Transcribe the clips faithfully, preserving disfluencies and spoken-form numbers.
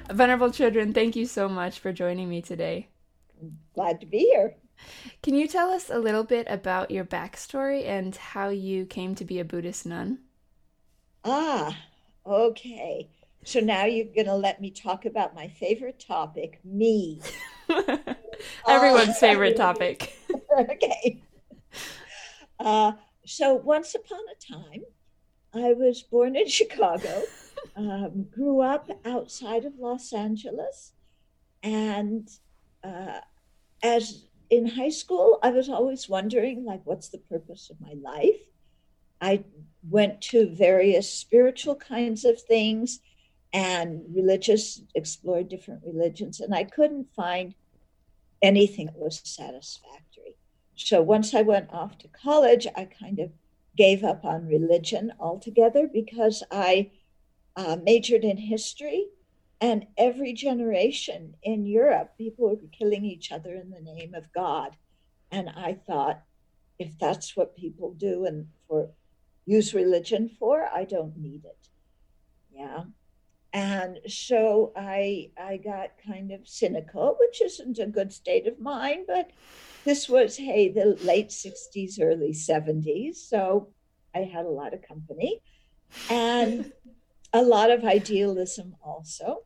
Venerable Children, thank you so much for joining me today. Glad to be here. Can you tell us a little bit about your backstory and how you came to be a Buddhist nun? Ah, okay. So now you're going to let me talk about my favorite topic, me. Ah, Everyone's favorite topic. okay. Uh, so once upon a time, I was born in Chicago, um, grew up outside of Los Angeles, and uh, as in high school, I was always wondering, like, what's the purpose of my life? I went to various spiritual kinds of things and religious, explored different religions, and I couldn't find anything that was satisfactory. So once I went off to college, I kind of gave up on religion altogether because I uh, majored in history. And every generation in Europe, people were killing each other in the name of God. And I thought, if that's what people do and for use religion for, I don't need it. Yeah. And so I I got kind of cynical, which isn't a good state of mind, but this was, hey, the late sixties, early seventies. So I had a lot of company and a lot of idealism also.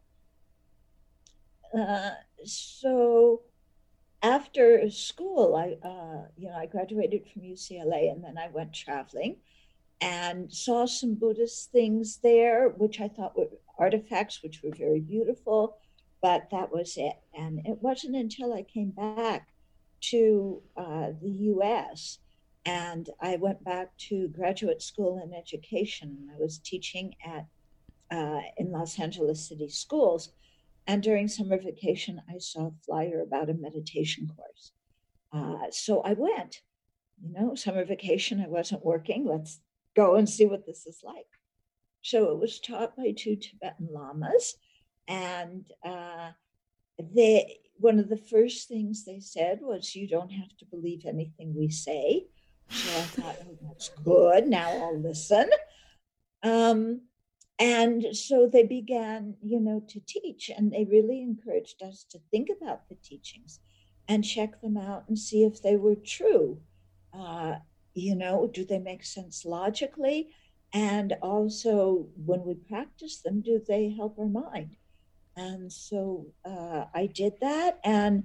Uh, so after school, I uh, you know I graduated from U C L A and then I went traveling and saw some Buddhist things there, which I thought were artifacts, which were very beautiful, but that was it. And it wasn't until I came back to uh, the U S and I went back to graduate school in education. I was teaching at uh, in Los Angeles City Schools. And during summer vacation, I saw a flyer about a meditation course. Uh, so I went, you know, summer vacation, I wasn't working. Let's go and see what this is like. So it was taught by two Tibetan lamas. And uh, they, one of the first things they said was, you don't have to believe anything we say. So I thought, oh, that's good. Now I'll listen. Um, and so they began, you know, to teach, and they really encouraged us to think about the teachings and check them out and see if they were true. Uh, you know, do they make sense logically? And also, when we practice them, do they help our mind? And so uh, I did that, and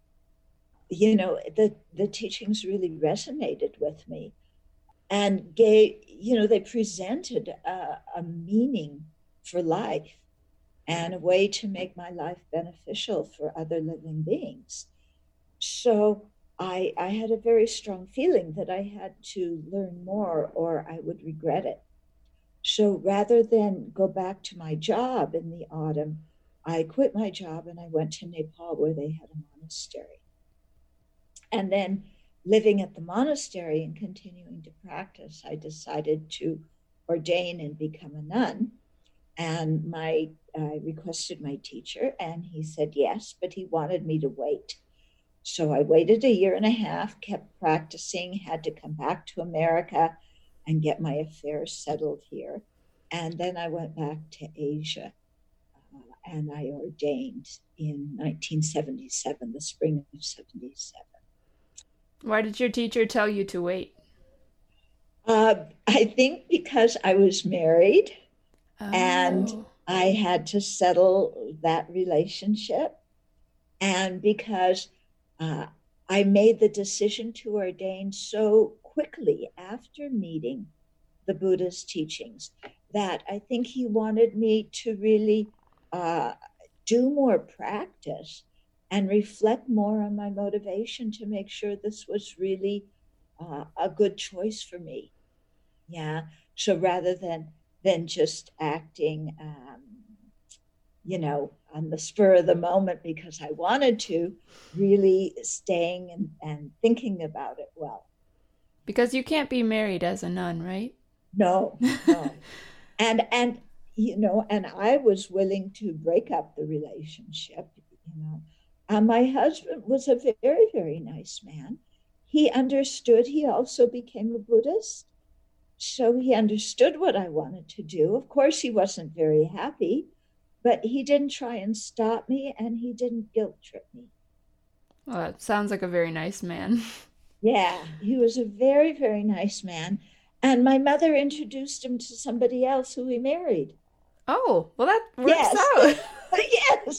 you know, the the teachings really resonated with me and gave, you know, they presented a, a meaning for life and a way to make my life beneficial for other living beings. So I, I had a very strong feeling that I had to learn more or I would regret it. So rather than go back to my job in the autumn, I quit my job and I went to Nepal where they had a monastery. And then living at the monastery and continuing to practice, I decided to ordain and become a nun. And my I requested my teacher, and he said yes, but he wanted me to wait. So I waited a year and a half, kept practicing, had to come back to America and get my affairs settled here. And then I went back to Asia uh, and I ordained in nineteen seventy-seven, the spring of seventy-seven. Why did your teacher tell you to wait? Uh, I think because I was married and Oh. I had to settle that relationship, and because uh, I made the decision to ordain so quickly after meeting the Buddha's teachings that I think he wanted me to really uh, do more practice and reflect more on my motivation to make sure this was really uh, a good choice for me. Yeah. So rather than than just acting, um, you know, on the spur of the moment because I wanted to, really staying and, and thinking about it well. Because you can't be married as a nun, right? No, no. And and you know, and I was willing to break up the relationship, you know. Uh, my husband was a very, very nice man. He understood. He also became a Buddhist. So he understood what I wanted to do. Of course, he wasn't very happy, but he didn't try and stop me, and he didn't guilt trip me. Well, that sounds like a very nice man. Yeah, he was a very, very nice man. And my mother introduced him to somebody else who he married. Oh, well, that works Yes, out. yes.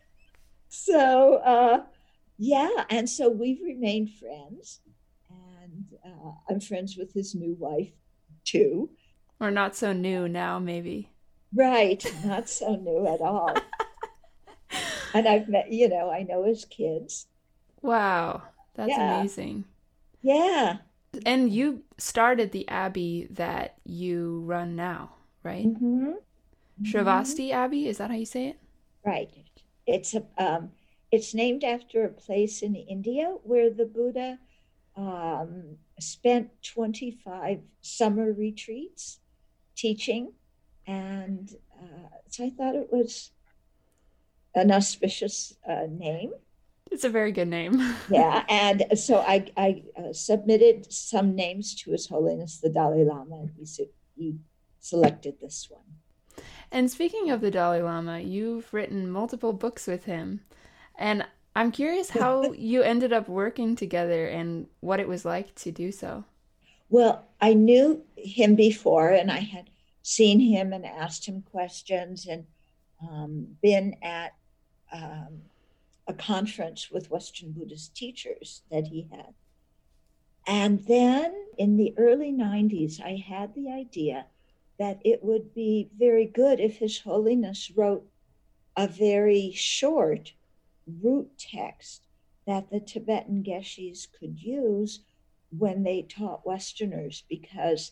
So, uh, yeah, and so we've remained friends, and uh, I'm friends with his new wife too. Or not so new now, maybe. Right, not so new at all. And I've met, you know, I know his kids. Wow, that's Yeah, amazing. yeah. And you started the abbey that you run now, right? Mm-hmm. Mm-hmm. Shravasti Abbey, is that how you say it? Right. It's a um, it's named after a place in India where the Buddha um, spent twenty-five summer retreats teaching, and uh, so I thought it was an auspicious uh, name. It's a very good name. Yeah, and so I, I uh, submitted some names to His Holiness the Dalai Lama, and he, he selected this one. And speaking of the Dalai Lama, you've written multiple books with him. And I'm curious how you ended up working together and what it was like to do so. Well, I knew him before, and I had seen him and asked him questions, and um, been at um, a conference with Western Buddhist teachers that he had. And then in the early nineties, I had the idea that it would be very good if His Holiness wrote a very short root text that the Tibetan Geshes could use when they taught Westerners, because,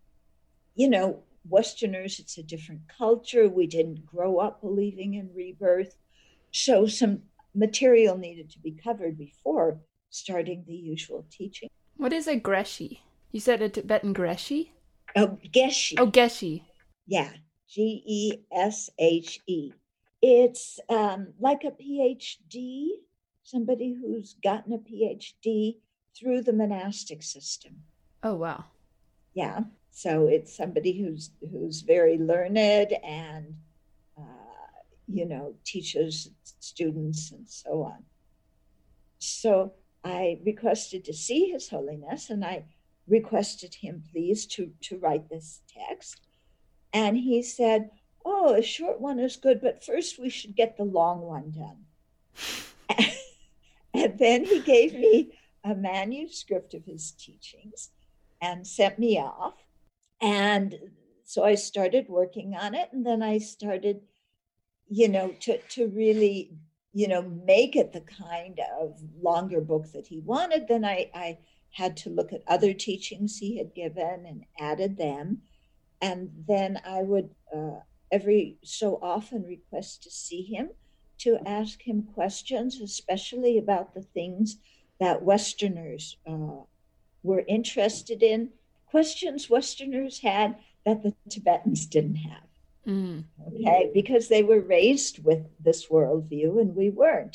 you know, Westerners, it's a different culture. We didn't grow up believing in rebirth. So some material needed to be covered before starting the usual teaching. What is a Greshi? You said a Tibetan Greshi? Oh, Oh, Geshe. Geshi. Yeah, G E S H E. It's um, like a PhD, somebody who's gotten a PhD through the monastic system. Oh, wow. Yeah, so it's somebody who's who's very learned, and uh, you know, teaches students and so on. So I requested to see His Holiness, and I requested him please to to write this text. And he said, "Oh, a short one is good, but first we should get the long one done." And then he gave me a manuscript of his teachings and sent me off. And so I started working on it. And then I started, you know, to, to really, you know, make it the kind of longer book that he wanted. Then I, I had to look at other teachings he had given and added them. And then I would uh, every so often request to see him, to ask him questions, especially about the things that Westerners uh, were interested in, questions Westerners had that the Tibetans didn't have. Mm. Okay, because they were raised with this worldview and we weren't.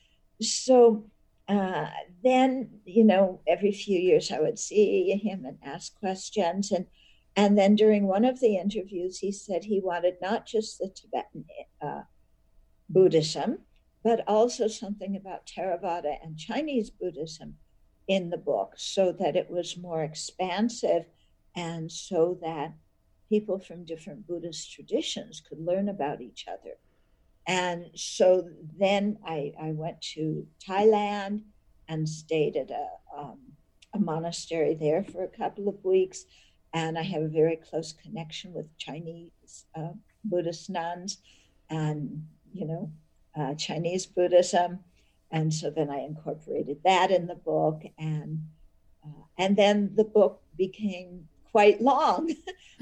So uh, then, you know, every few years I would see him and ask questions. And and then during one of the interviews, he said he wanted not just the Tibetan uh, Buddhism, but also something about Theravada and Chinese Buddhism in the book, so that it was more expansive, and so that people from different Buddhist traditions could learn about each other. And so then I, I went to Thailand and stayed at a, um, a monastery there for a couple of weeks. And I have a very close connection with Chinese uh, Buddhist nuns and, you know, uh, Chinese Buddhism. And so then I incorporated that in the book. And, uh, and then the book became quite long.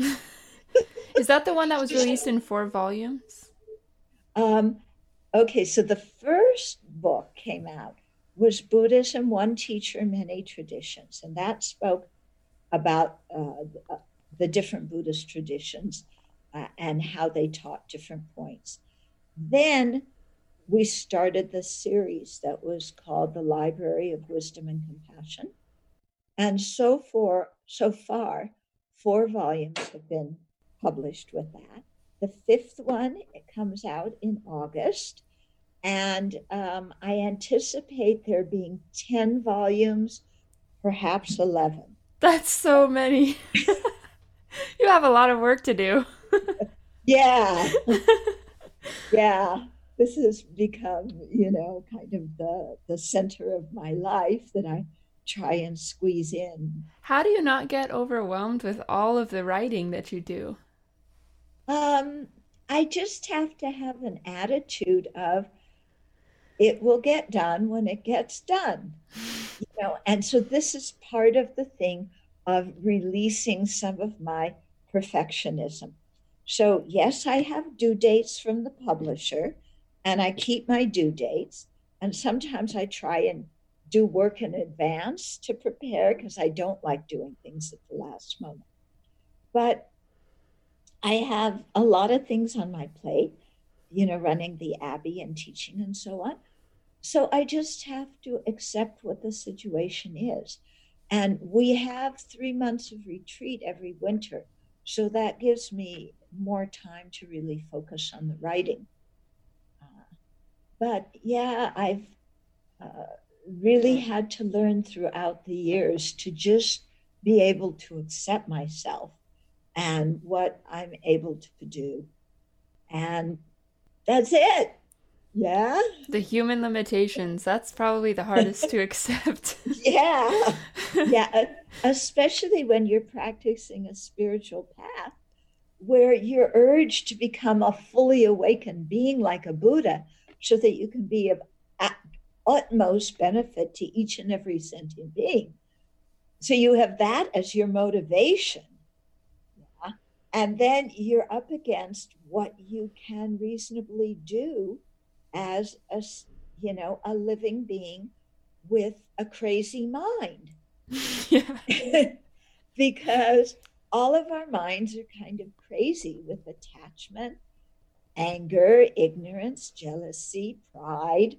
Is that the one that was released in four volumes? Um, okay, so the first book came out was Buddhism, One Teacher, Many Traditions, and that spoke about uh, the different Buddhist traditions uh, and how they taught different points. Then we started the series that was called The Library of Wisdom and Compassion. And so for so far, four volumes have been published with that. the fifth one, it comes out in August. And um, I anticipate there being ten volumes, perhaps eleven. That's so many. You have a lot of work to do. Yeah, yeah. This has become, you know, kind of the, the center of my life that I try and squeeze in. How do you not get overwhelmed with all of the writing that you do? Um, I just have to have an attitude of it will get done when it gets done, you know. And so this is part of the thing of releasing some of my perfectionism. So yes, I have due dates from the publisher, and I keep my due dates. And sometimes I try and do work in advance to prepare because I don't like doing things at the last moment. But I have a lot of things on my plate, you know, running the Abbey and teaching and so on. So I just have to accept what the situation is. And we have three months of retreat every winter. So that gives me more time to really focus on the writing. Uh, but yeah, I've uh, really had to learn throughout the years to just be able to accept myself and what I'm able to do. And that's it. Yeah. The human limitations, that's probably the hardest to accept. Yeah. Yeah. Especially when you're practicing a spiritual path where you're urged to become a fully awakened being like a Buddha so that you can be of utmost benefit to each and every sentient being. So you have that as your motivation. Yeah? And then you're up against what you can reasonably do as a, you know, a living being with a crazy mind. Yeah. Because all of our minds are kind of crazy with attachment, anger, ignorance, jealousy, pride,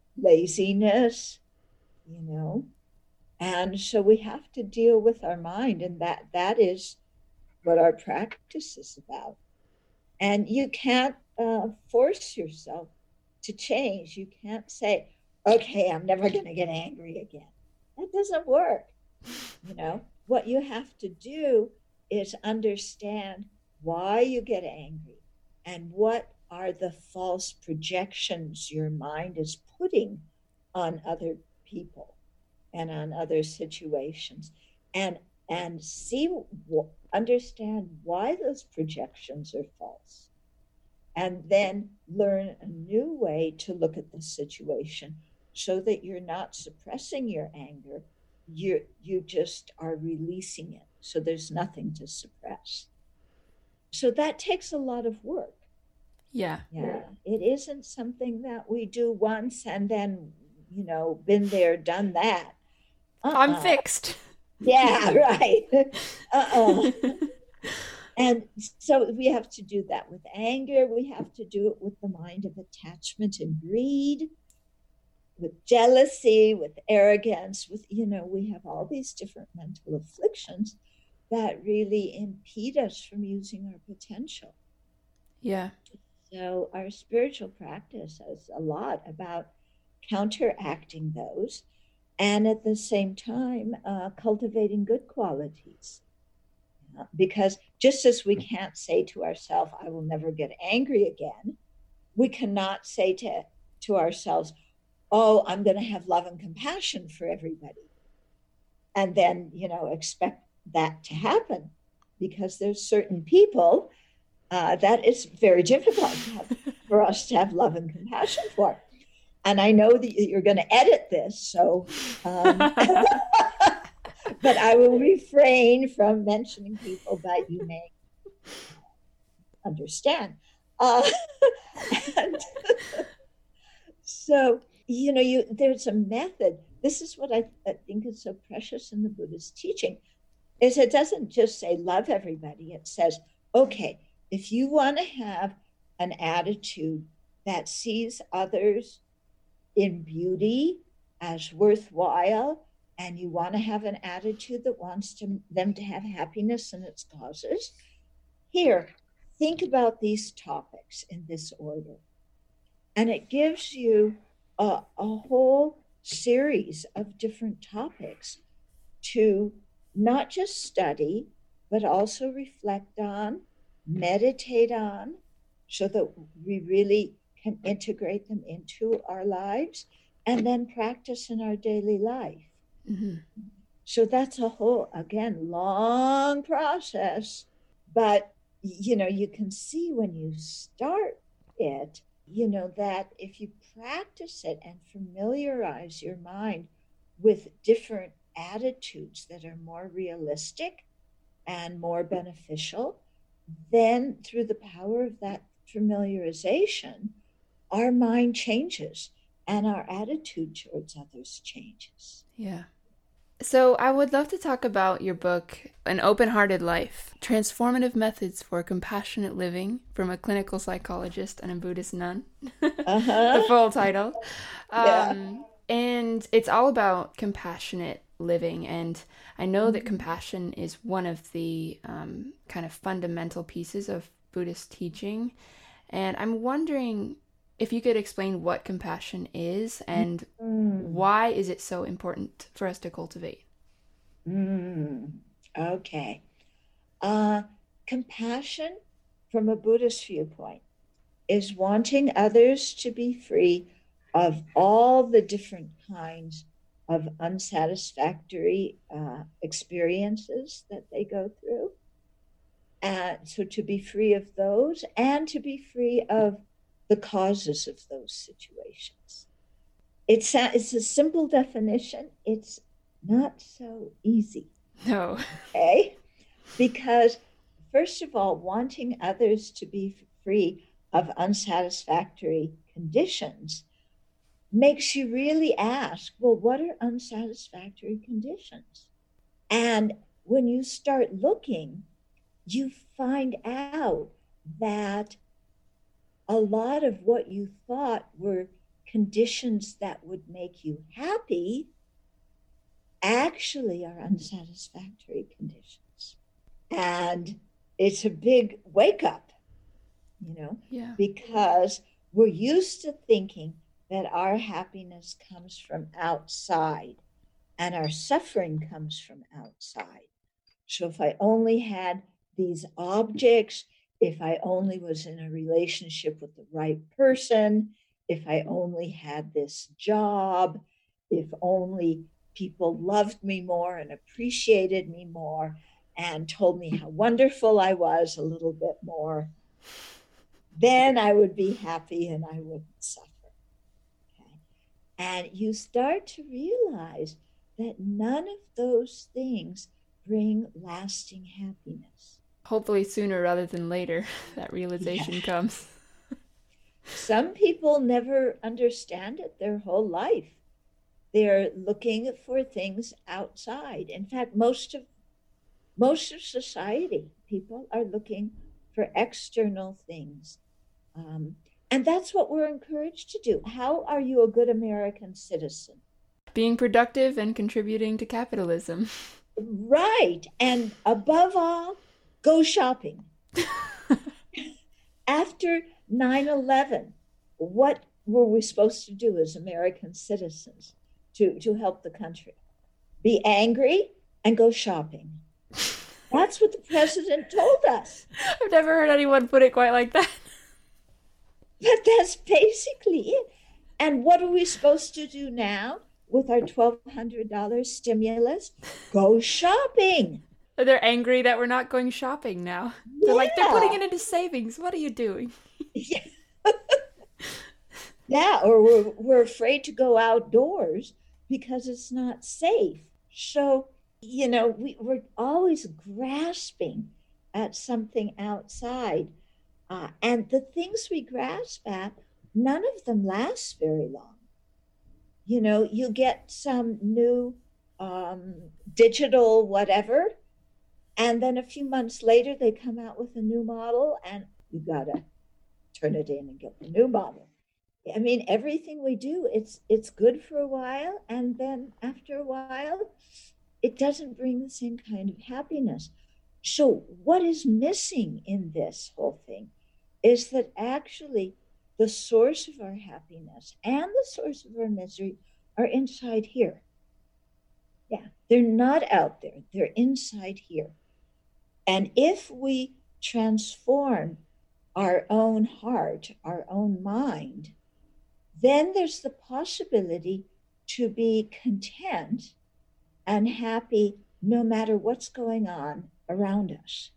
laziness, you know. And so we have to deal with our mind, and that that is what our practice is about. And you can't uh, force yourself to change. You can't say, okay, I'm never going to get angry again. That doesn't work. You know, what you have to do is understand why you get angry and what are the false projections your mind is putting on other people and on other situations, and and see, understand why those projections are false, and then learn a new way to look at the situation so that you're not suppressing your anger. You you just are releasing it, so there's nothing to suppress. So that takes a lot of work. Yeah. Yeah, it isn't something that we do once and then, you know, been there, done that. I'm Uh-uh. fixed. Yeah, right. Uh-uh. And so we have to do that with anger. We have to do it with the mind of attachment and greed, with jealousy, with arrogance, with, you know, we have all these different mental afflictions that really impede us from using our potential. Yeah. So our spiritual practice is a lot about counteracting those and at the same time uh, cultivating good qualities. Uh, because just as we can't say to ourselves, I will never get angry again, we cannot say to, to ourselves, oh, I'm going to have love and compassion for everybody. And then, you know, expect that to happen, because there's certain people uh, that is very difficult to have, for us to have love and compassion for. And I know that you're going to edit this, so, um, but I will refrain from mentioning people that you may understand. Uh, and so, you know, you there's a method. This is what I, I think is so precious in the Buddha's teaching, is it doesn't just say love everybody. It says, okay, if you want to have an attitude that sees others in beauty as worthwhile, and you want to have an attitude that wants to, them to have happiness in its causes, here, think about these topics in this order. And it gives you a, a whole series of different topics to not just study, but also reflect on, meditate on, so that we really can integrate them into our lives and then practice in our daily life. Mm-hmm. So that's a whole, again, long process, but you know, you can see when you start it, you know, that if you practice it and familiarize your mind with different attitudes that are more realistic and more beneficial, then through the power of that familiarization, our mind changes and our attitude towards others changes. Yeah. So I would love to talk about your book, An Open-Hearted Life, Transformative Methods for Compassionate Living from a Clinical Psychologist and a Buddhist Nun. Uh-huh. The full title. Yeah. Um, and it's all about compassionate living. And I know mm-hmm. that compassion is one of the um, kind of fundamental pieces of Buddhist teaching. And I'm wondering if you could explain what compassion is and mm. why is it so important for us to cultivate? Mm. Okay. Uh, compassion, from a Buddhist viewpoint, is wanting others to be free of all the different kinds of unsatisfactory uh, experiences that they go through. And so to be free of those and to be free of the causes of those situations. It's a, it's a simple definition. It's not so easy. No. Okay? Because, first of all, wanting others to be free of unsatisfactory conditions makes you really ask, well, what are unsatisfactory conditions? And when you start looking, you find out that a lot of what you thought were conditions that would make you happy actually are unsatisfactory conditions. And it's a big wake up, you know, yeah. because we're used to thinking that our happiness comes from outside and our suffering comes from outside. So if I only had these objects, if I only was in a relationship with the right person, if I only had this job, if only people loved me more and appreciated me more and told me how wonderful I was a little bit more, then I would be happy and I wouldn't suffer. Okay? And you start to realize that none of those things bring lasting happiness. Hopefully sooner rather than later, that realization yeah. comes. Some people never understand it their whole life. They're looking for things outside. In fact, most of most of society, people are looking for external things. Um, and that's what we're encouraged to do. How are you a good American citizen? Being productive and contributing to capitalism. Right. And above all, go shopping. After nine eleven, what were we supposed to do as American citizens to, to help the country? Be angry and go shopping. That's what the president told us. I've never heard anyone put it quite like that. But that's basically it. And what are we supposed to do now with our twelve hundred dollars stimulus? Go shopping. They're angry that we're not going shopping now. Yeah. They're like, they're putting it into savings. What are you doing? Yeah. Yeah, or we're, we're afraid to go outdoors because it's not safe. So, you know, we, we're always grasping at something outside. Uh, and the things we grasp at, none of them last very long. You know, you get some new um, digital whatever, and then a few months later, they come out with a new model, and you got to turn it in and get the new model. I mean, everything we do, it's it's good for a while, and then after a while, it doesn't bring the same kind of happiness. So, what is missing in this whole thing is that actually the source of our happiness and the source of our misery are inside here. Yeah, they're not out there, they're inside here. And if we transform our own heart, our own mind, then there's the possibility to be content and happy no matter what's going on around us.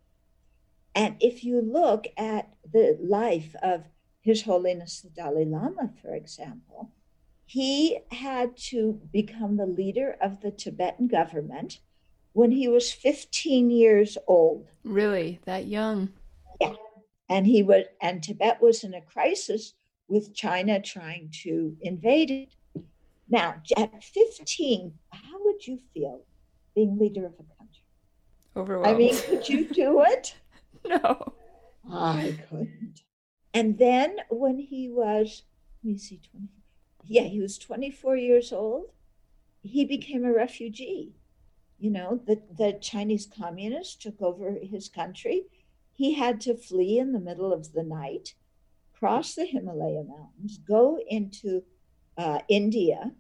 And if you look at the life of His Holiness the Dalai Lama, for example, he had to become the leader of the Tibetan government when he was fifteen years old. Really? That young? Yeah. And he was, and Tibet was in a crisis with China trying to invade it. Now, at fifteen, how would you feel being leader of a country? Overwhelmed. I mean, could you do it? No. I couldn't. And then when he was, let me see, twenty, yeah, he was twenty-four years old, he became a refugee. You know, the, the Chinese communists took over his country. He had to flee in the middle of the night, cross the Himalaya mountains, go into uh, India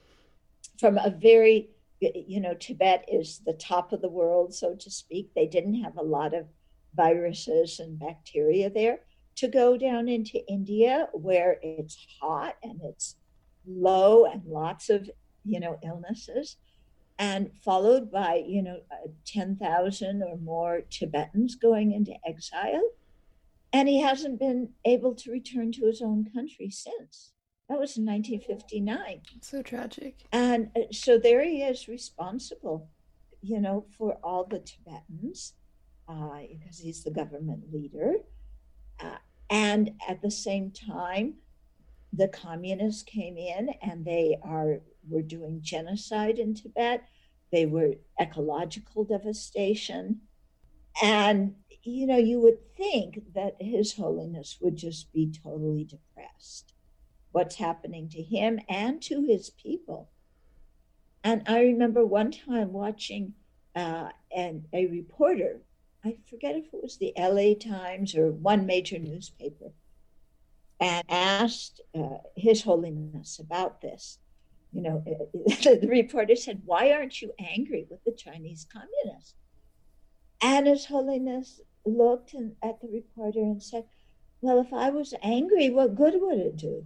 from a very, you know, Tibet is the top of the world, so to speak. They didn't have a lot of viruses and bacteria there, to go down into India where it's hot and it's low and lots of, you know, illnesses, and followed by, you know, uh, ten thousand or more Tibetans going into exile. And he hasn't been able to return to his own country since. That was in nineteen fifty-nine. So tragic. And uh, so there he is, responsible, you know, for all the Tibetans, uh, because he's the government leader. Uh, and at the same time, the communists came in and they are were doing genocide in Tibet. They were ecological devastation. And, you know, you would think that His Holiness would just be totally depressed. What's happening to him and to his people. And I remember one time watching uh, and a reporter, I forget if it was the L A Times or one major newspaper, and asked uh, His Holiness about this. You know, the reporter said, "Why aren't you angry with the Chinese communists?" And His Holiness looked in, at the reporter and said, "Well, if I was angry, what good would it do?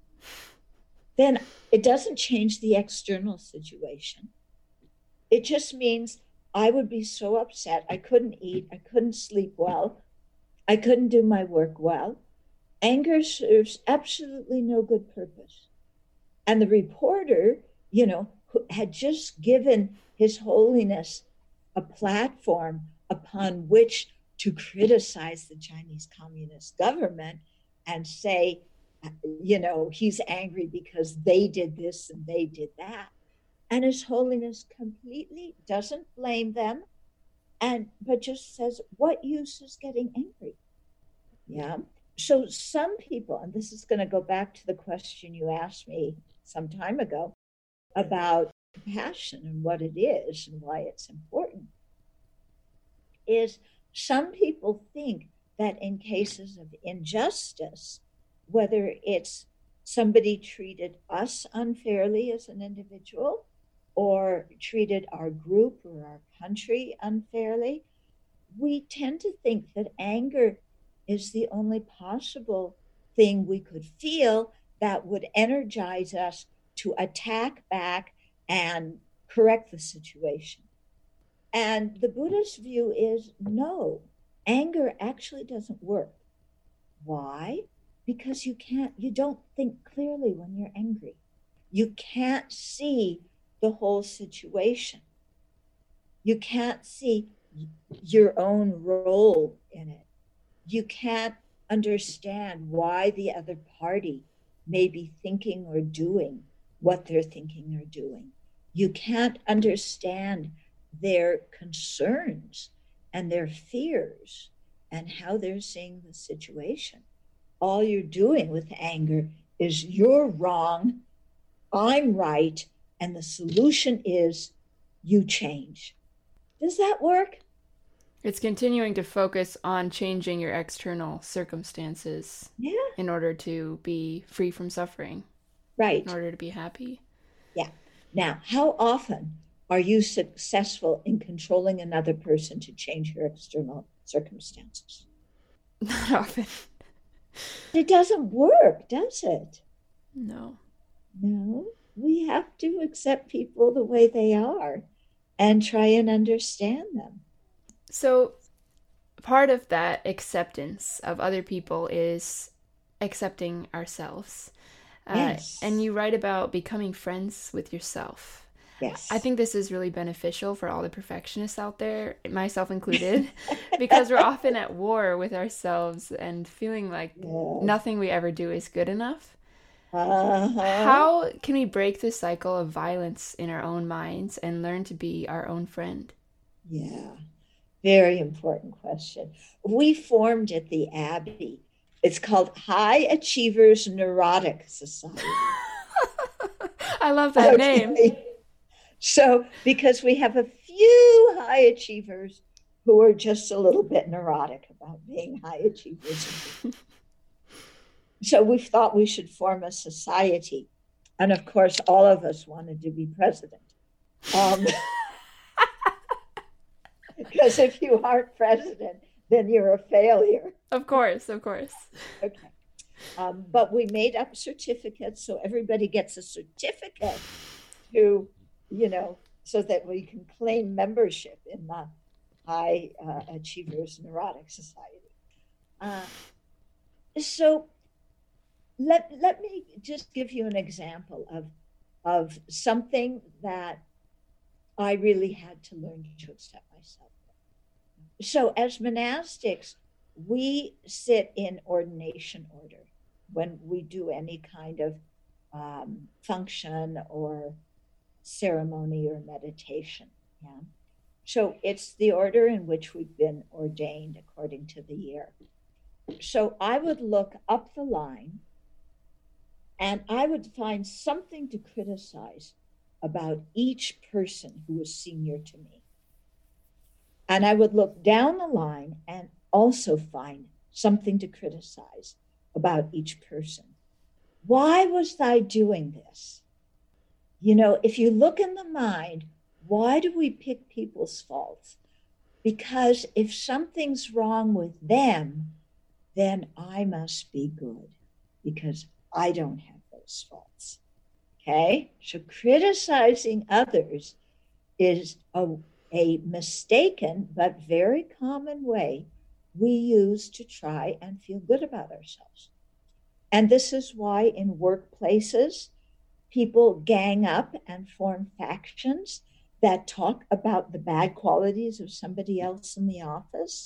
Then it doesn't change the external situation. It just means I would be so upset. I couldn't eat. I couldn't sleep well. I couldn't do my work well. Anger serves absolutely no good purpose." And the reporter, you know, who had just given His Holiness a platform upon which to criticize the Chinese Communist government and say, you know, he's angry because they did this and they did that. And His Holiness completely doesn't blame them, and but just says, what use is getting angry? Yeah. So some people, and this is going to go back to the question you asked me some time ago about compassion and what it is and why it's important, is some people think that in cases of injustice, whether it's somebody treated us unfairly as an individual or treated our group or our country unfairly, we tend to think that anger is the only possible thing we could feel that would energize us to attack back and correct the situation. And the Buddhist view is no, anger actually doesn't work. Why? Because you can't, you don't think clearly when you're angry. You can't see the whole situation. You can't see your own role in it. You can't understand why the other party may be thinking or doing what they're thinking or doing. You can't understand their concerns and their fears and how they're seeing the situation. All you're doing with anger is you're wrong, I'm right, and the solution is you change. Does that work? It's continuing to focus on changing your external circumstances Yeah. in order to be free from suffering, in Right. order to be happy. Yeah. Now, how often are you successful in controlling another person to change your external circumstances? Not often. It doesn't work, does it? No. No. We have to accept people the way they are and try and understand them. So, part of that acceptance of other people is accepting ourselves. Uh, and Yes. you write about becoming friends with yourself. I Yes. think this is really beneficial for all the perfectionists out there, myself included, because we're often at war with ourselves and feeling like Yes. nothing we ever do is good enough. Uh-huh. How can we break the cycle of violence in our own minds and learn to be our own friend? Yeah. Very important question. We formed at the Abbey. It's called High Achievers Neurotic Society. I love that name. Okay. So, because we have a few high achievers who are just a little bit neurotic about being high achievers. So, we thought we should form a society. And of course, all of us wanted to be president. Um, because if you aren't president, then you're a failure. Of course, of course. Okay. Um, but we made up certificates, so everybody gets a certificate to, you know, so that we can claim membership in the High uh, Achievers Neurotic Society. Uh, so let let me just give you an example of of something that I really had to learn to accept myself. So as monastics, we sit in ordination order when we do any kind of um, function or ceremony or meditation. Yeah. So it's the order in which we've been ordained according to the year. So I would look up the line and I would find something to criticize about each person who was senior to me. And I would look down the line and also find something to criticize about each person. Why was I doing this? You know, if you look in the mind, why do we pick people's faults? Because if something's wrong with them, then I must be good because I don't have those faults. Okay? So criticizing others is a, a mistaken but very common way we use to try and feel good about ourselves. And this is why in workplaces, people gang up and form factions that talk about the bad qualities of somebody else in the office.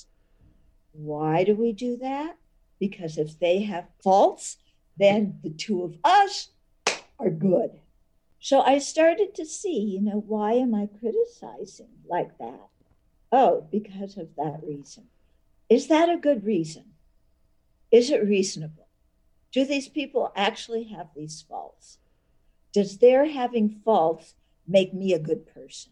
Why do we do that? Because if they have faults, then the two of us are good. So I started to see, you know, why am I criticizing like that? Oh, because of that reason. Is that a good reason? Is it reasonable? Do these people actually have these faults? Does their having faults make me a good person?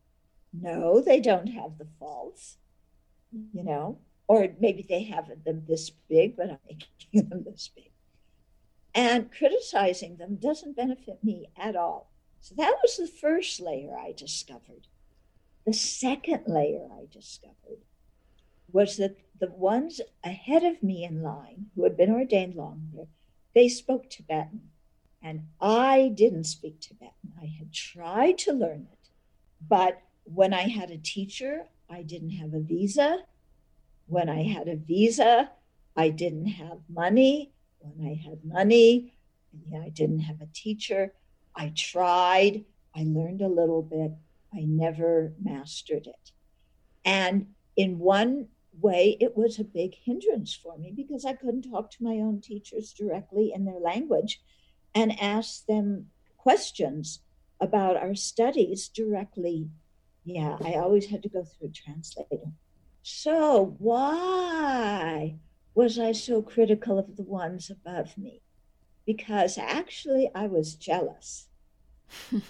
No, they don't have the faults, you know, or maybe they have them this big, but I'm making them this big. And criticizing them doesn't benefit me at all. So that was the first layer I discovered. The second layer I discovered was that the ones ahead of me in line who had been ordained longer, they spoke Tibetan. And I didn't speak Tibetan. I had tried to learn it. But when I had a teacher, I didn't have a visa. When I had a visa, I didn't have money. When I had money, I didn't have a teacher. I tried. I learned a little bit. I never mastered it. And in one way, it was a big hindrance for me because I couldn't talk to my own teachers directly in their language and ask them questions about our studies directly. Yeah, I always had to go through a translator. So why was I so critical of the ones above me? Because actually I was jealous.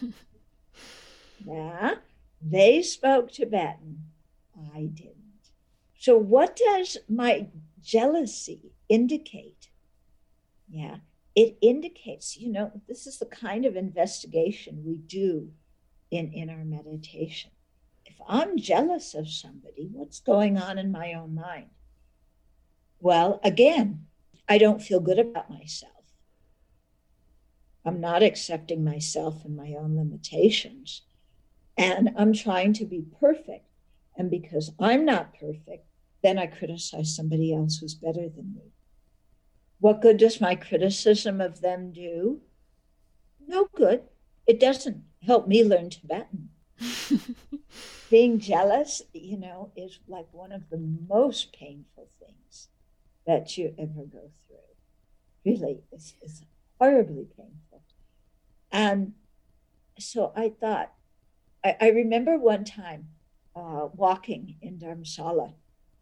Yeah, they spoke Tibetan. I didn't. So what does my jealousy indicate? Yeah, it indicates, you know, this is the kind of investigation we do in, in our meditation. If I'm jealous of somebody, what's going on in my own mind? Well, again, I don't feel good about myself. I'm not accepting myself and my own limitations. And I'm trying to be perfect. And because I'm not perfect, then I criticize somebody else who's better than me. What good does my criticism of them do? No good. It doesn't help me learn Tibetan. Being jealous, you know, is like one of the most painful things that you ever go through. Really, it's, it's horribly painful. And so I thought, I, I remember one time uh, walking in Dharamsala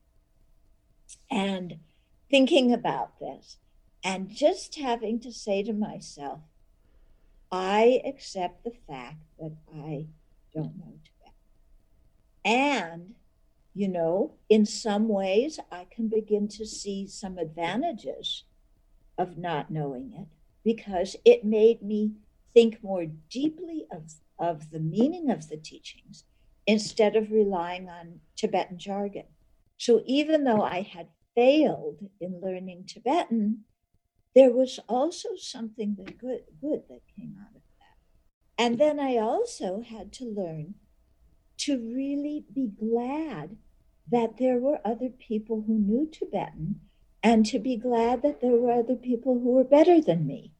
and thinking about this and just having to say to myself, I accept the fact that I don't know Tibetan. And, you know, in some ways, I can begin to see some advantages of not knowing it because it made me think more deeply of, of the meaning of the teachings instead of relying on Tibetan jargon. So even though I had failed in learning Tibetan, there was also something that good, good that came out of that. And then I also had to learn to really be glad that there were other people who knew Tibetan and to be glad that there were other people who were better than me.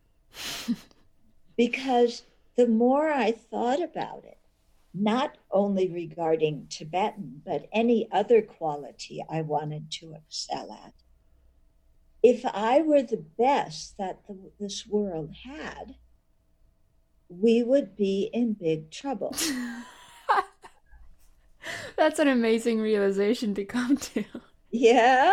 Because the more I thought about it, not only regarding Tibetan, but any other quality I wanted to excel at, if I were the best that the, this world had, we would be in big trouble. That's an amazing realization to come to. Yeah.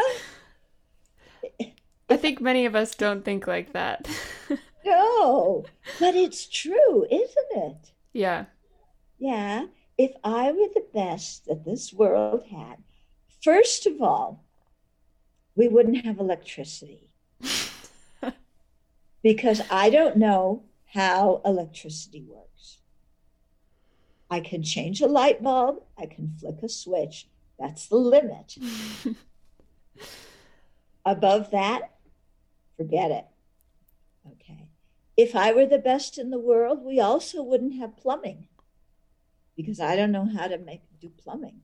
I think many of us don't think like that. No, but it's true, isn't it? Yeah. Yeah. If I were the best that this world had, first of all, we wouldn't have electricity. Because I don't know how electricity works. I can change a light bulb, I can flick a switch. That's the limit. Above that, forget it. Okay. If I were the best in the world, we also wouldn't have plumbing because I don't know how to make do plumbing.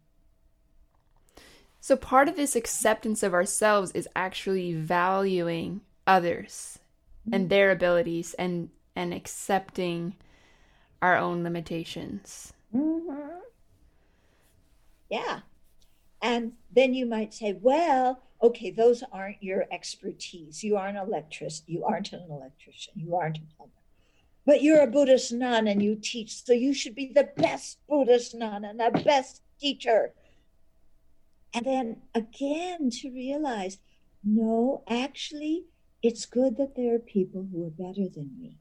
So part of this acceptance of ourselves is actually valuing others mm-hmm. and their abilities and and accepting our own limitations. Mm-hmm. Yeah. And then you might say, well, okay, those aren't your expertise. You aren't an electrician. You aren't an electrician. You aren't a plumber. But you're a Buddhist nun and you teach, so you should be the best Buddhist nun and the best teacher. And then again to realize, no, actually, it's good that there are people who are better than me.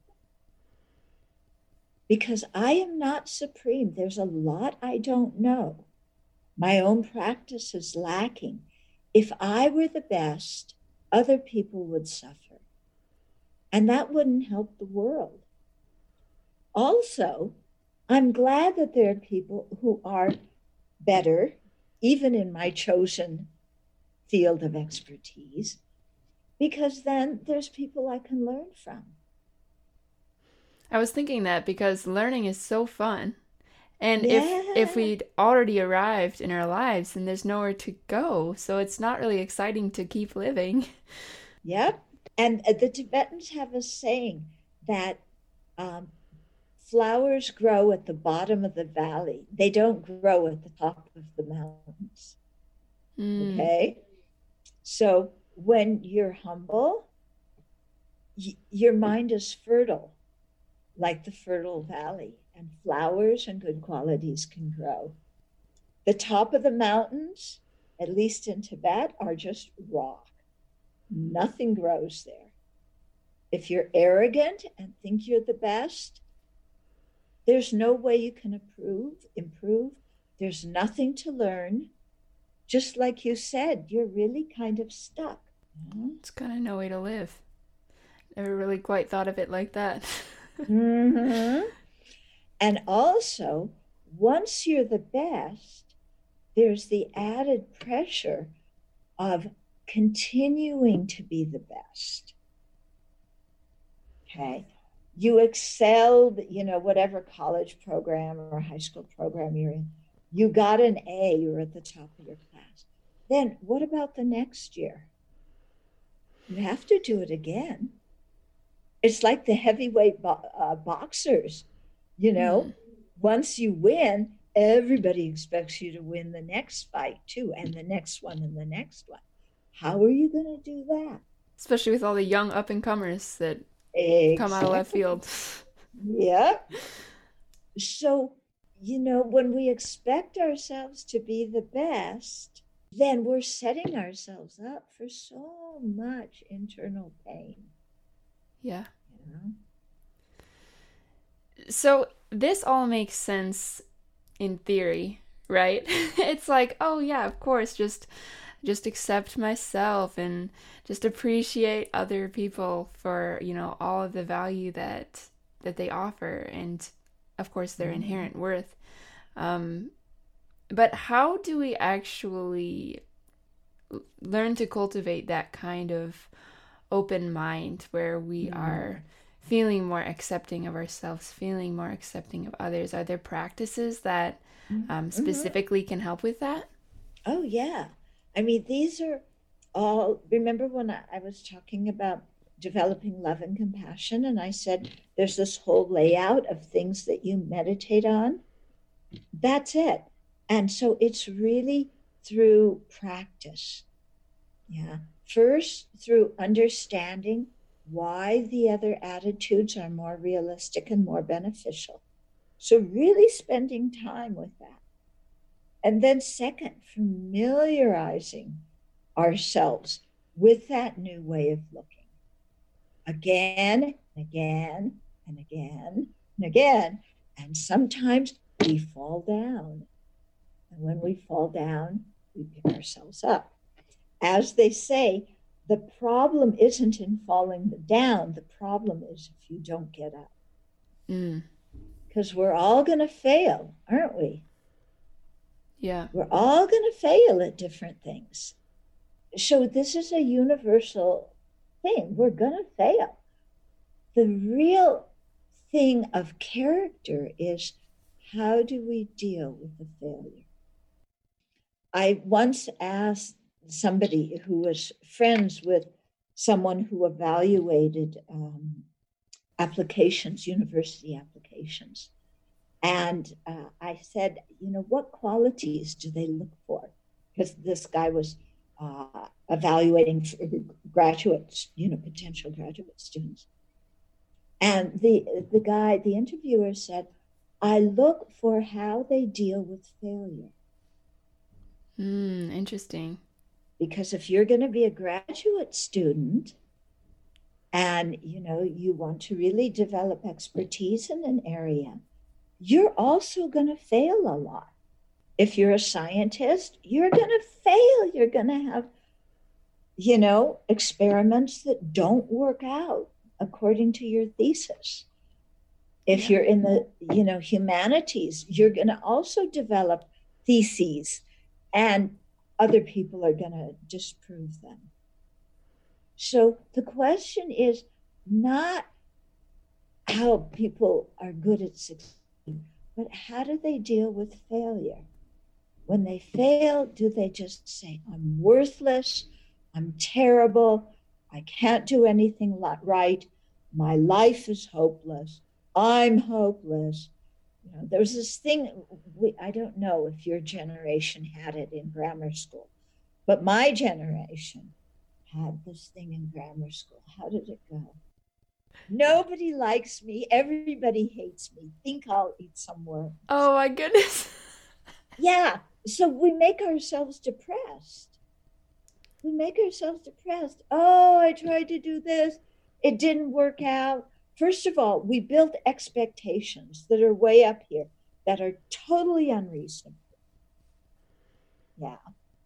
Because I am not supreme. There's a lot I don't know. My own practice is lacking. If I were the best, other people would suffer. And that wouldn't help the world. Also, I'm glad that there are people who are better, even in my chosen field of expertise, because then there's people I can learn from. I was thinking that because learning is so fun. And yeah. if if we'd already arrived in our lives, then there's nowhere to go. So it's not really exciting to keep living. Yep. And the Tibetans have a saying that um, flowers grow at the bottom of the valley. They don't grow at the top of the mountains. Mm. Okay? So when you're humble, y- your mind is fertile, like the fertile valley, and flowers and good qualities can grow. The top of the mountains, at least in Tibet, are just rock. Nothing grows there. If you're arrogant and think you're the best, there's no way you can improve, improve. There's nothing to learn. just like you said, you're really kind of stuck. It's kind of no way to live. Never really quite thought of it like that. Mm-hmm. And also, once you're the best, there's the added pressure of continuing to be the best. Okay. You excelled, you know, whatever college program or high school program you're in, you got an A, you're at the top of your class. Then what about the next year? You have to do it again. It's like the heavyweight bo- uh, boxers, you know, mm. Once you win, everybody expects you to win the next fight too, and the next one and the next one. How are you going to do that? Especially with all the young up and comers that exactly. come out of left field. Yeah. So, you know, when we expect ourselves to be the best, then we're setting ourselves up for so much internal pain. Yeah. You know? So this all makes sense in theory, right? It's like, oh yeah, of course, just just accept myself and just appreciate other people for, you know, all of the value that that they offer, and of course their mm-hmm. inherent worth. Um, but how do we actually learn to cultivate that kind of open mind where we mm-hmm. are feeling more accepting of ourselves, feeling more accepting of others? Are there practices that um, specifically mm-hmm. can help with that? Oh, yeah. I mean, these are all, remember when I, I was talking about developing love and compassion, and I said, there's this whole layout of things that you meditate on? That's it. And so it's really through practice. Yeah. First, through understanding why the other attitudes are more realistic and more beneficial. So really spending time with that. And then second, familiarizing ourselves with that new way of looking. Again, and again, and again, and again. And sometimes we fall down. And when we fall down, we pick ourselves up. As they say, the problem isn't in falling down. The problem is if you don't get up. Because mm. we're all going to fail, aren't we? Yeah. We're all going to fail at different things. So this is a universal thing. We're going to fail. The real thing of character is, how do we deal with the failure? I once asked somebody who was friends with someone who evaluated um, applications, university applications. And uh, I said, you know, what qualities do they look for? Because this guy was uh, evaluating graduates, you know, potential graduate students. And the the guy, the interviewer said, I look for how they deal with failure. Mm, interesting. Because if you're going to be a graduate student and, you know, you want to really develop expertise in an area, you're also going to fail a lot. If you're a scientist, you're going to fail. You're going to have, you know, experiments that don't work out according to your thesis. If yeah. you're in the, you know, humanities, you're going to also develop theses, and other people are going to disprove them. So the question is not how people are good at succeeding, but how do they deal with failure? When they fail, do they just say, I'm worthless, I'm terrible, I can't do anything right, my life is hopeless, I'm hopeless? You know, there's this thing, we, I don't know if your generation had it in grammar school, but my generation had this thing in grammar school. How did it go? Nobody likes me, everybody hates me, think I'll eat some worms. Oh my goodness. Yeah, so we make ourselves depressed. We make ourselves depressed. Oh, I tried to do this, it didn't work out. First of all, we build expectations that are way up here that are totally unreasonable. Yeah.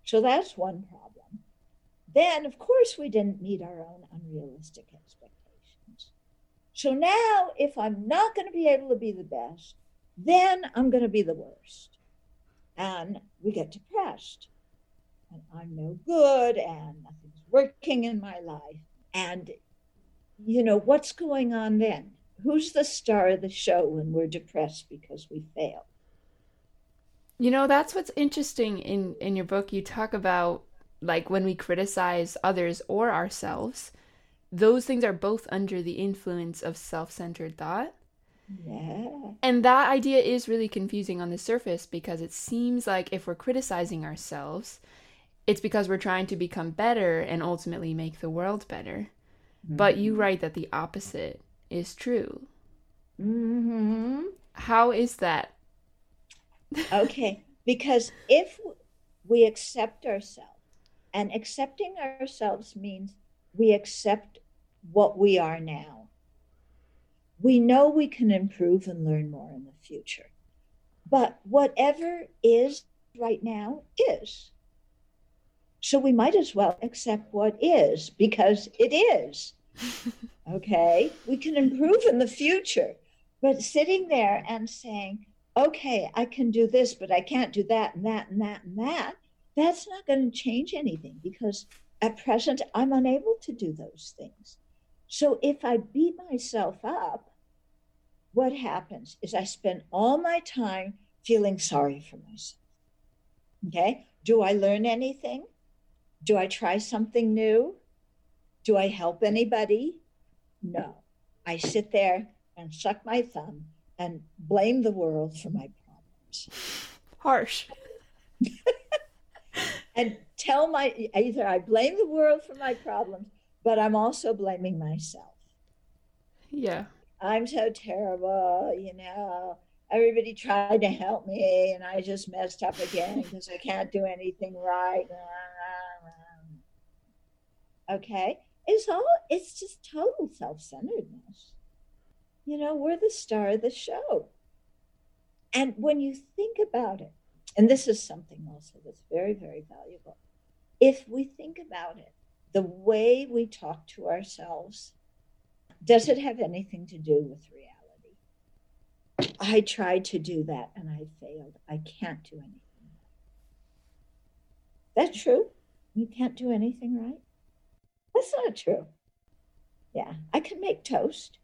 So that's one problem. Then, of course, we didn't meet our own unrealistic expectations. So now, if I'm not going to be able to be the best, then I'm going to be the worst. And we get depressed. And I'm no good, and nothing's working in my life. And, you know, what's going on then? Who's the star of the show when we're depressed because we failed? You know, that's what's interesting in in your book. You talk about like when we criticize others or ourselves, those things are both under the influence of self-centered thought. Yeah. And that idea is really confusing on the surface because it seems like if we're criticizing ourselves, it's because we're trying to become better and ultimately make the world better. Mm-hmm. But you write that the opposite is true. Mm-hmm. How is that? Okay, because if we accept ourselves, and accepting ourselves means we accept what we are now. We know we can improve and learn more in the future. But whatever is right now is. So we might as well accept what is because it is. Okay? We can improve in the future. But sitting there and saying, okay, I can do this, but I can't do that and that and that and that, that's not going to change anything because at present I'm unable to do those things. So if I beat myself up, what happens is I spend all my time feeling sorry for myself. Okay? Do I learn anything? Do I try something new? Do I help anybody? No. I sit there and suck my thumb and blame the world for my problems. Harsh. And tell my, either I blame the world for my problems, but I'm also blaming myself. Yeah. I'm so terrible, you know. Everybody tried to help me and I just messed up again because I can't do anything right. Okay. It's all, it's just total self-centeredness. You know, we're the star of the show. And when you think about it, and this is something also that's very, very valuable. If we think about it, the way we talk to ourselves, does it have anything to do with reality? I tried to do that and I failed. I can't do anything right. That's true. You can't do anything right. That's not true. Yeah, I can make toast.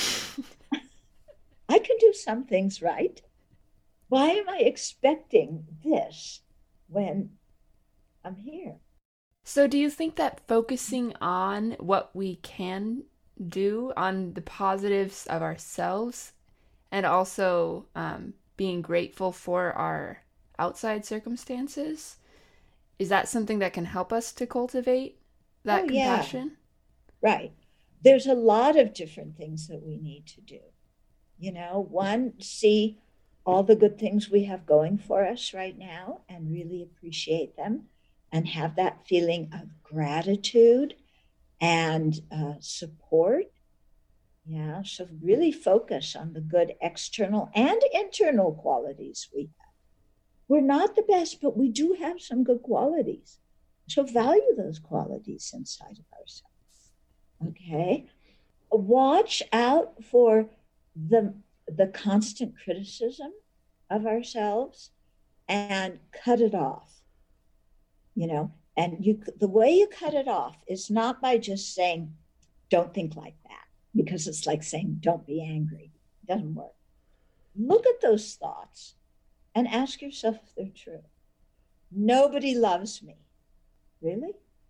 I can do some things right. Why am I expecting this when I'm here? So do you think that focusing on what we can do, on the positives of ourselves, and also um, being grateful for our outside circumstances, is that something that can help us to cultivate that oh, compassion? Yeah. Right. There's a lot of different things that we need to do. You know, one, see all the good things we have going for us right now and really appreciate them and have that feeling of gratitude and uh, support. Yeah, so really focus on the good external and internal qualities we have. We're not the best, but we do have some good qualities. So value those qualities inside of ourselves. Okay? Watch out for the the constant criticism of ourselves and cut it off. You know, and you the way you cut it off is not by just saying, don't think like that, because it's like saying, don't be angry. It doesn't work. Look at those thoughts and ask yourself if they're true. Nobody loves me. Really?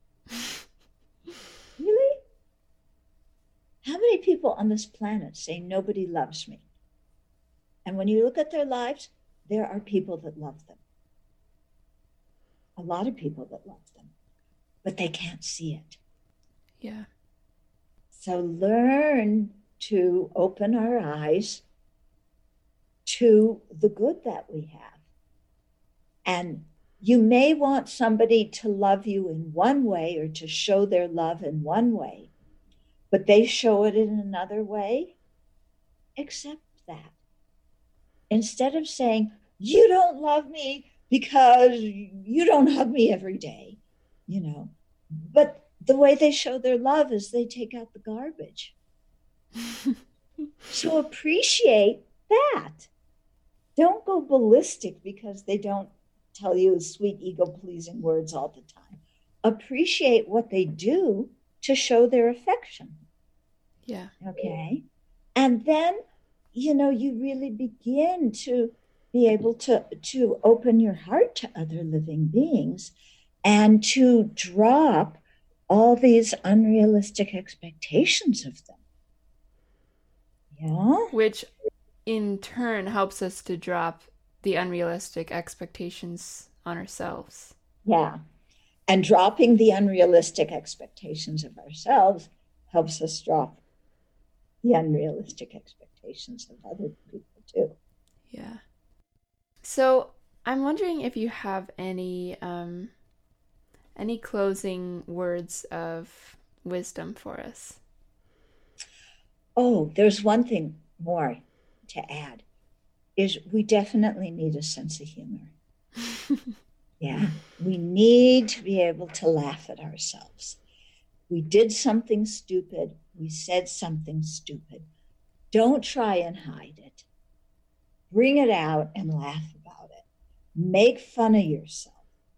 Really? How many people on this planet say nobody loves me? And when you look at their lives, there are people that love them. A lot of people that love them, but they can't see it. Yeah. So learn to open our eyes to the good that we have. And you may want somebody to love you in one way or to show their love in one way, but they show it in another way. Accept that. Instead of saying, you don't love me, because you don't hug me every day, you know. But the way they show their love is they take out the garbage. So appreciate that. Don't go ballistic because they don't tell you sweet ego-pleasing words all the time. Appreciate what they do to show their affection. Yeah. Okay. And then, you know, you really begin to be able to, to open your heart to other living beings and to drop all these unrealistic expectations of them. Yeah. Which in turn helps us to drop the unrealistic expectations on ourselves. Yeah. And dropping the unrealistic expectations of ourselves helps us drop the unrealistic expectations of other people too. Yeah. So I'm wondering if you have any um, any closing words of wisdom for us. Oh, there's one thing more to add, is we definitely need a sense of humor. Yeah, we need to be able to laugh at ourselves. We did something stupid. We said something stupid. Don't try and hide it. Bring it out and laugh about it. Make fun of yourself.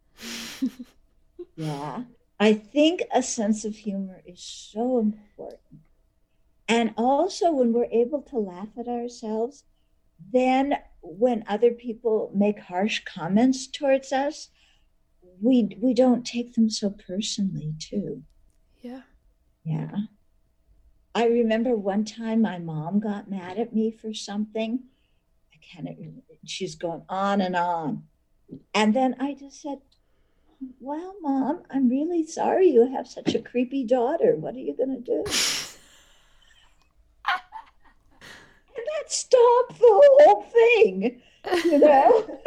Yeah, I think a sense of humor is so important. And also, when we're able to laugh at ourselves, then when other people make harsh comments towards us, we we don't take them so personally too. Yeah. Yeah. I remember one time my mom got mad at me for something. I can't remember. She's going on and on. And then I just said, well, Mom, I'm really sorry you have such a creepy daughter. What are you going to do? And that stopped the whole thing, you know?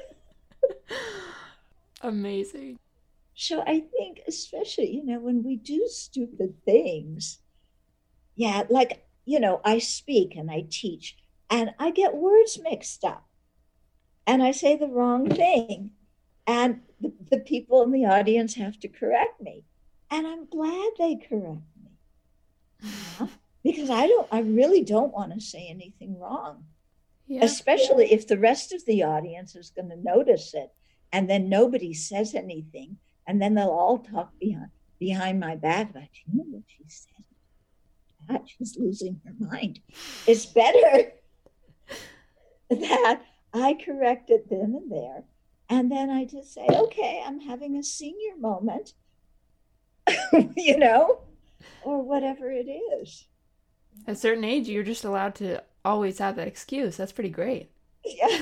Amazing. So I think especially, you know, when we do stupid things, yeah, like, you know, I speak and I teach and I get words mixed up and I say the wrong thing. And the, the people in the audience have to correct me. And I'm glad they correct me. Yeah? Because I don't, I really don't want to say anything wrong. Yeah. Especially if the rest of the audience is going to notice it and then nobody says anything. And then they'll all talk behind, behind my back about, you know what she said? That she's losing her mind. It's better that I correct it then and there. And then I just say, okay, I'm having a senior moment, you know, or whatever it is. At a certain age, you're just allowed to always have that excuse. That's pretty great. Yeah.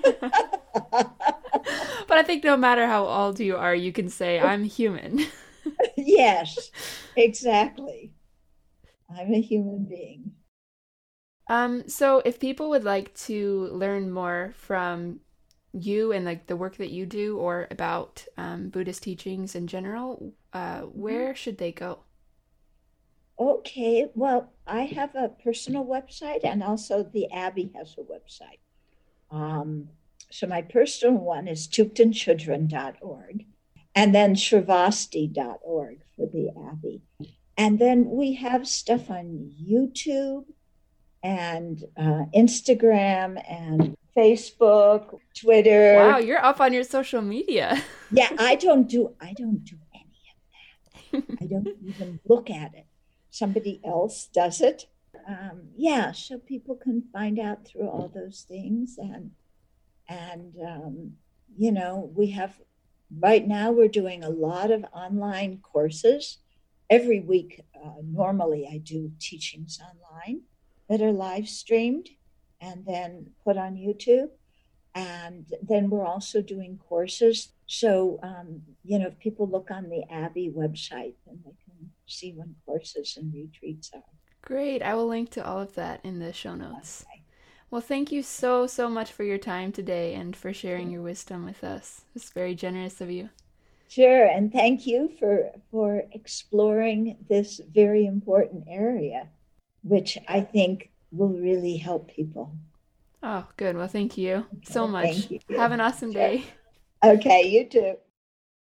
But I think no matter how old you are, you can say, I'm human. Yes, exactly. I'm a human being. Um, so if people would like to learn more from you and like the work that you do or about um, Buddhist teachings in general, uh, where should they go? Okay, well, I have a personal website and also the Abbey has a website. Um, so my personal one is tupten chudran dot org and then shrivasti dot org for the Abbey. And then we have stuff on YouTube and uh, Instagram and Facebook, Twitter. Wow, you're up on your social media. Yeah, I don't do I don't do any of that. I don't even look at it. Somebody else does it. Um, yeah, so people can find out through all those things. And and um, you know, we have right now we're doing a lot of online courses. Every week, uh, normally I do teachings online that are live streamed and then put on YouTube. And then we're also doing courses. So, um, you know, if people look on the Abbey website, then they can see when courses and retreats are. Great. I will link to all of that in the show notes. Okay. Well, thank you so, so much for your time today and for sharing your wisdom with us. It's very generous of you. Sure. And thank you for, for exploring this very important area, which I think will really help people. Oh, good. Well, thank you so much. Thank you. Have an awesome Sure. day. Okay, you too.